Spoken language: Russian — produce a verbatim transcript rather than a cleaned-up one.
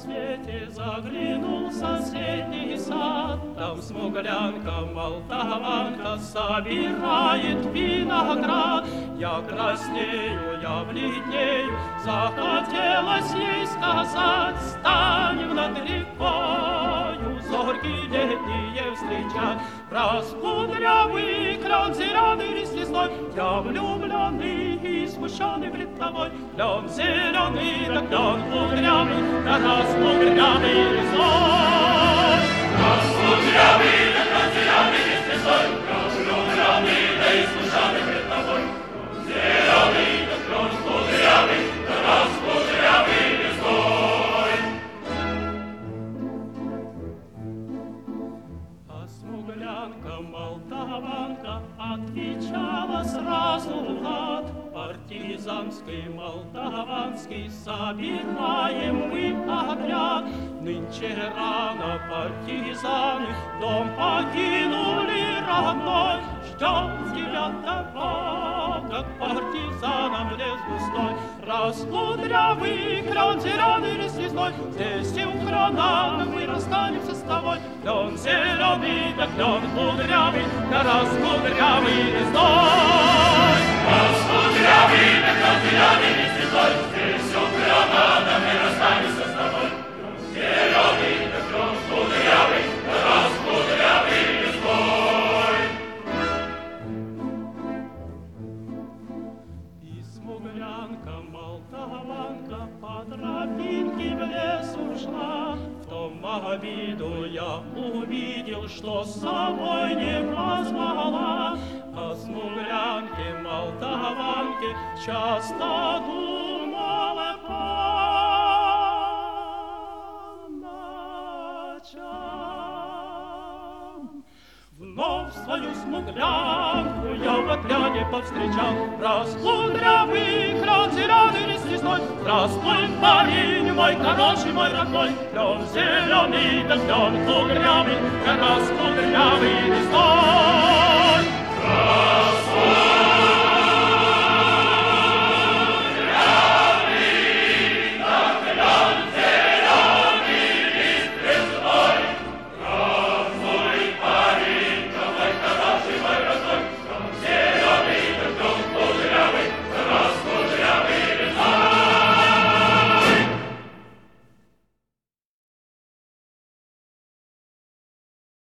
рассвете заглянул в соседний сад. Там смуглянка, молдаванка собирает виноград. Я краснею, я бледнею, захотелось ей сказать: станем над рекою зорьки летние встречать. Раскудрявый клен зеленый лист лесной, я влюбленный и смущенный пред тобой. Клен зеленый, да клен кудрявый, да раскудрявый лесной. Раскудрявый, да клен зеленый лист лесной, я влюбленный, да и смущенный пред тобой. Клен зеленый, да клен кудрявый, да раскудрявый лесной. Смуглянка, молдаванка отвечала сразу лад. Партизанский, молдаванский собираем мы отряд. Нынче рано партизаны дом покинули родной. Ждет тебя дорога к партизанам лес густой. Раскудрявый клен зеленый лист лесной, здесь и у хрона мы расстанемся с тобой. Клен зеленый, да клен кудрявый, да раскудрявый лесной. Раскудрявый, да клен зеленый лист лесной, здесь у хрона мы расстанемся с тобой. Клен зеленый, да клен кудрявый, да раскудрявый лесной. Смуглянка, молдаванка по тропинке в лес ушла. В том обиду я увидел, что с собой не позвала. О смуглянке, молдаванке часто думала по ночам. Вновь свою смуглянку я в отряде повстречал. Раскудрявый клен зеленый лист лесной, здравствуй, парень мой, хороший мой родной. Клен зеленый, да клен кудрявый, да раскудрявый лесной.